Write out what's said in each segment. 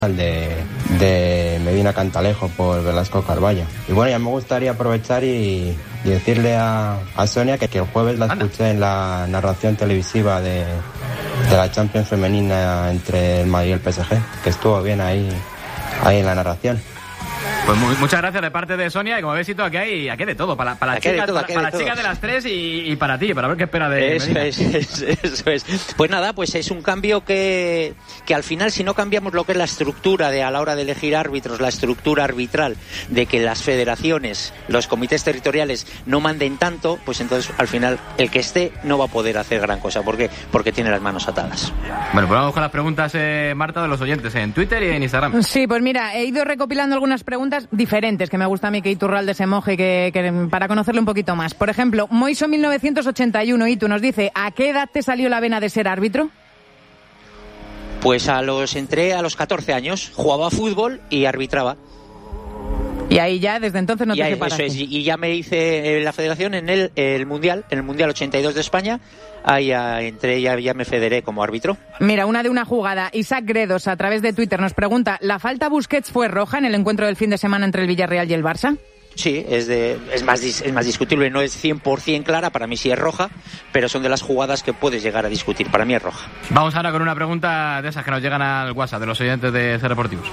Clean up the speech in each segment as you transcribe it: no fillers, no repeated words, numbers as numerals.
de Medina Cantalejo por Velasco Carballo. Y bueno, ya me gustaría aprovechar y decirle a Sonia que el jueves la escuché en la narración televisiva de la Champions femenina entre el Madrid y el PSG, que estuvo bien ahí en la narración. Pues muchas gracias de parte de Sonia, y como veis, aquí hay de todo, para la chica de las tres y para ti, para ver qué espera de Medina. Eso es. Pues nada, pues es un cambio que al final, si no cambiamos lo que es la estructura a la hora de elegir árbitros, la estructura arbitral, de que las federaciones, los comités territoriales no manden tanto, pues entonces al final el que esté no va a poder hacer gran cosa. ¿Por qué? Porque tiene las manos atadas. Bueno, pues vamos con las preguntas, Marta, de los oyentes en Twitter y en Instagram. Sí, pues mira, he ido recopilando algunas preguntas diferentes que me gusta a mí que Iturralde se moje que para conocerlo un poquito más. Por ejemplo, Moiso 1981, y tú nos dice, ¿a qué edad te salió la vena de ser árbitro? Pues entré a los 14 años, jugaba fútbol y arbitraba. Y ahí ya, desde entonces no te separaste. Eso es, y ya me hice la federación en el Mundial 82 de España. Ahí ya entré, ya me federé como árbitro. Mira, una de una jugada. Isaac Gredos, a través de Twitter, nos pregunta, ¿la falta a Busquets fue roja en el encuentro del fin de semana entre el Villarreal y el Barça? Sí, es más discutible, no es 100% clara, para mí sí es roja, pero son de las jugadas que puedes llegar a discutir, para mí es roja. Vamos ahora con una pregunta de esas que nos llegan al WhatsApp de los oyentes de Ser Deportivos.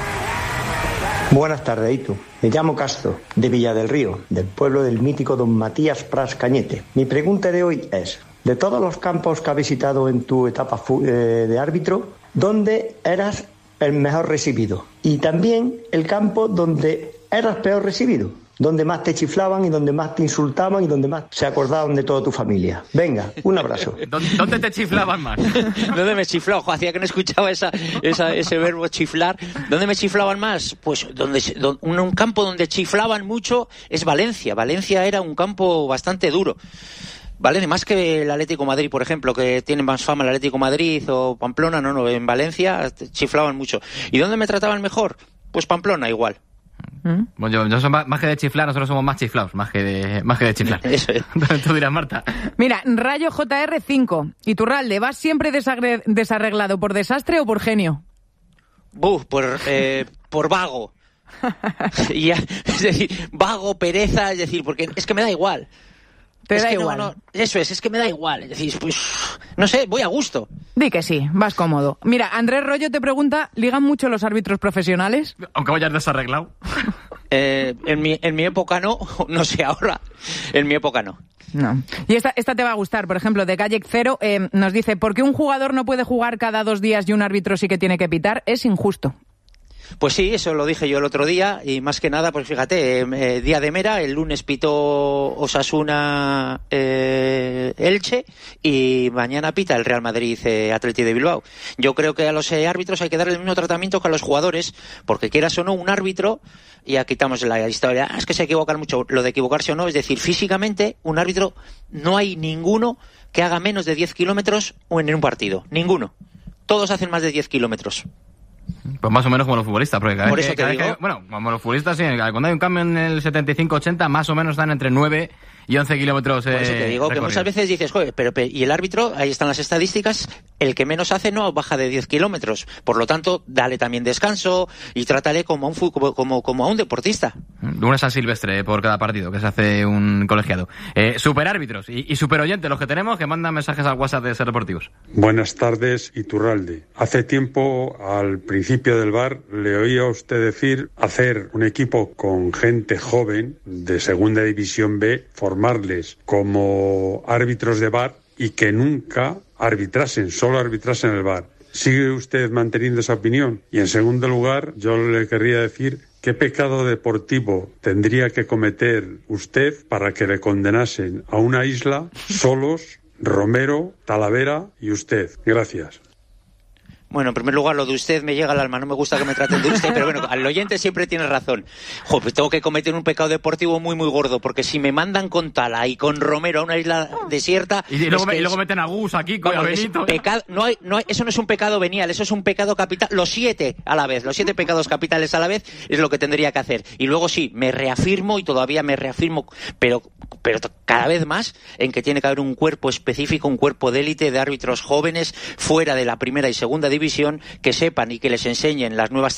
Buenas tardes, Itu. Me llamo Castro, de Villa del Río, del pueblo del mítico don Matías Pras Cañete. Mi pregunta de hoy es, de todos los campos que has visitado en tu etapa de árbitro, ¿dónde eras el mejor recibido? Y también el campo donde eras peor recibido, donde más te chiflaban y donde más te insultaban y donde más se acordaban de toda tu familia. Venga, un abrazo. ¿Dónde te chiflaban más? ¿Dónde me chifló? Hacía que no escuchaba ese verbo chiflar. ¿Dónde me chiflaban más? Pues un campo donde chiflaban mucho es Valencia. Valencia era un campo bastante duro. Valencia, más que el Atlético de Madrid, por ejemplo, que tiene más fama el Atlético de Madrid o Pamplona, no, en Valencia chiflaban mucho. ¿Y dónde me trataban mejor? Pues Pamplona, igual. Bueno, yo soy más que de chiflar, nosotros somos más chiflados, más que de chiflar. Eso es. Tú dirás, Marta. Mira, Rayo JR5. Iturralde, ¿vas siempre desarreglado por desastre o por genio? Por vago. Es decir, vago, pereza, es decir, porque es que me da igual. Te da igual. No, eso es que me da igual. Es decir, pues, no sé, voy a gusto. Di que sí, vas cómodo. Mira, Andrés Rollo te pregunta, ¿ligan mucho los árbitros profesionales? Aunque vayas desarreglado. En mi época no sé ahora. En mi época no. No. Y esta te va a gustar, por ejemplo, de Calle Cero nos dice, ¿por qué un jugador no puede jugar cada 2 días y un árbitro sí que tiene que pitar? Es injusto. Pues sí, eso lo dije yo el otro día, y más que nada, pues fíjate, día de mera, el lunes pitó Osasuna Elche y mañana pita el Real Madrid Atleti de Bilbao. Yo creo que a los árbitros hay que darle el mismo tratamiento que a los jugadores, porque quieras o no, un árbitro, ya quitamos la historia, es que se equivocan mucho, lo de equivocarse o no, es decir, físicamente, un árbitro no hay ninguno que haga menos de 10 kilómetros en un partido, ninguno. Todos hacen más de 10 kilómetros. Pues más o menos como los futbolistas, porque por eso te digo. Bueno, como los futbolistas, sí, cuando hay un cambio en el 75-80, más o menos están entre 9 y 11 kilómetros. Por eso te digo que muchas veces dices, joder, pero y el árbitro, ahí están las estadísticas, el que menos hace no baja de 10 kilómetros. Por lo tanto, dale también descanso y trátale como a un deportista. Una San Silvestre por cada partido que se hace un colegiado. Superárbitros y superoyentes, los que tenemos, que mandan mensajes al WhatsApp de Ser Deportivos. Buenas tardes, Iturralde. Hace tiempo, al principio del VAR, le oía a usted decir hacer un equipo con gente joven de Segunda División B, formarles como árbitros de VAR y que nunca solo arbitrasen el VAR. ¿Sigue usted manteniendo esa opinión? Y en segundo lugar, yo le querría decir, ¿qué pecado deportivo tendría que cometer usted para que le condenasen a una isla solos, Romero, Talavera y usted? Gracias. Bueno, en primer lugar, lo de usted me llega al alma. No me gusta que me traten de usted, pero bueno, al oyente siempre tiene razón. Joder, pues tengo que cometer un pecado deportivo muy, muy gordo, porque si me mandan con Tala y con Romero a una isla desierta... Y luego meten a Gus aquí, con Benito... Eso no es un pecado venial, eso es un pecado capital. Los 7 pecados capitales a la vez es lo que tendría que hacer. Y luego sí, me reafirmo y todavía me reafirmo, pero pero cada vez más en que tiene que haber un cuerpo específico, un cuerpo de élite de árbitros jóvenes fuera de la primera y segunda división que sepan y que les enseñen las nuevas